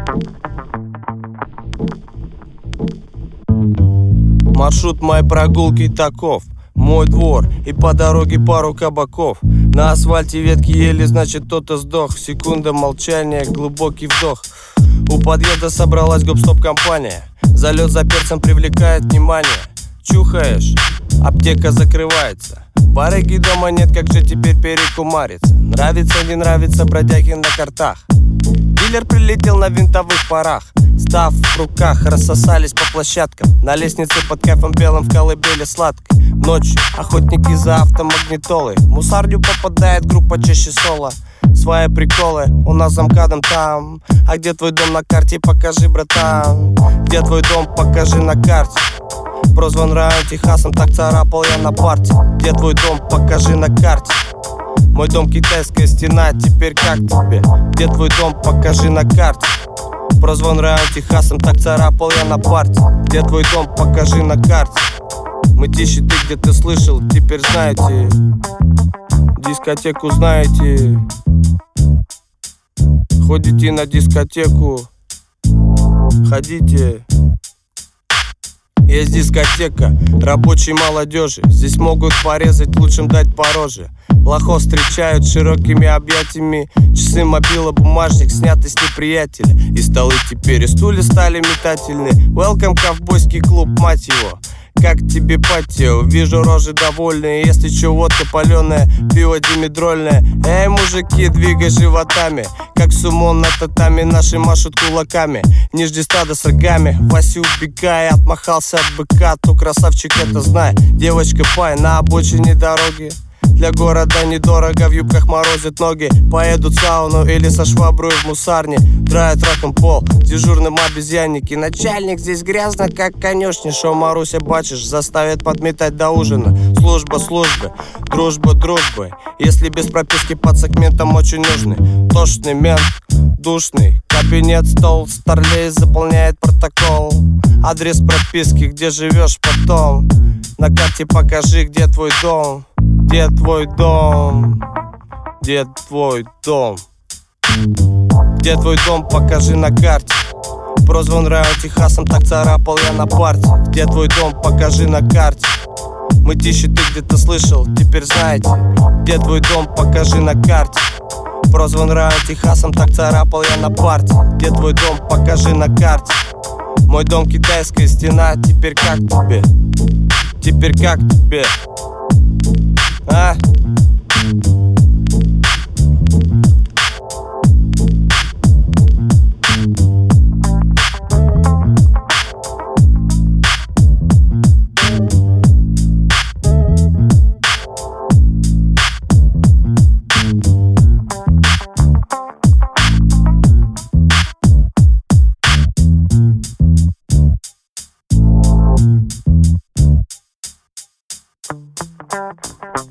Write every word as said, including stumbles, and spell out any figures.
Маршрут моей прогулки таков: мой двор и по дороге пару кабаков. На асфальте ветки ели, значит кто-то сдох. Секунда молчания, глубокий вдох. У подъезда собралась гоп-стоп-компания. Залет за перцем привлекает внимание. Чухаешь, аптека закрывается. Барыги дома нет, как же теперь перекумариться? Нравится, не нравится, бродяги на картах. Дилер прилетел на винтовых парах. Став в руках, рассосались по площадкам. На лестнице под кайфом белым в колыбели сладкой. Ночью охотники за автомагнитолой. В мусарню попадает группа чаще соло. Свои приколы у нас за МКАДом там. А где твой дом на карте, покажи, братан. Где твой дом, покажи на карте. Прозван район Техасом, так царапал я на парте. Где твой дом, покажи на карте. Мой дом китайская стена, теперь как тебе? Где твой дом, покажи на карте. Прозван район Техасом, так царапал я на парте. Где твой дом, покажи на карте. Мытищи, ты где-то слышал, теперь знаете. Дискотеку знаете. Ходите на дискотеку. Ходите. Есть дискотека рабочей молодежи. Здесь могут порезать, лучшим дать по роже. Лохов встречают широкими объятиями. Часы, мобила, бумажник сняты с неприятеля. И столы теперь и стулья стали метательные. Welcome, ковбойский клуб, мать его. Как тебе патио? Вижу рожи довольные. Если чё, водка палёная, пиво димедрольное. Эй, мужики, двигай животами. Как сумон на татами, наши машут кулаками. Не жди стада с рогами. Вася, убегай, отмахался от быка. То красавчик это знай. Девочка пай на обочине дороги. Для города недорого, в юбках морозят ноги. Поедут в сауну или со шваброй в мусарне. Драют раком пол, дежурным обезьянники. Начальник здесь грязно, как конюшни. Шо, Маруся, бачишь, заставит подметать до ужина. Служба службы, дружба дружбой. Если без прописки под сегментом очень нужный. Тошный мент, душный. Кабинет, стол, старлей заполняет протокол. Адрес прописки, где живешь потом. На карте покажи, где твой дом. Где твой дом? Где твой дом? Где твой дом? Покажи на карте. Прозван район Техасом, так царапал я на парте. Где твой дом? Покажи на карте. Мытищи, ты где-то слышал, теперь знаете. Где твой дом? Покажи на карте. Прозван район Техасом, так царапал я на парте. Где твой дом? Покажи на карте. Мой дом китайская стена, теперь как тебе? Теперь как тебе? А? Thank you.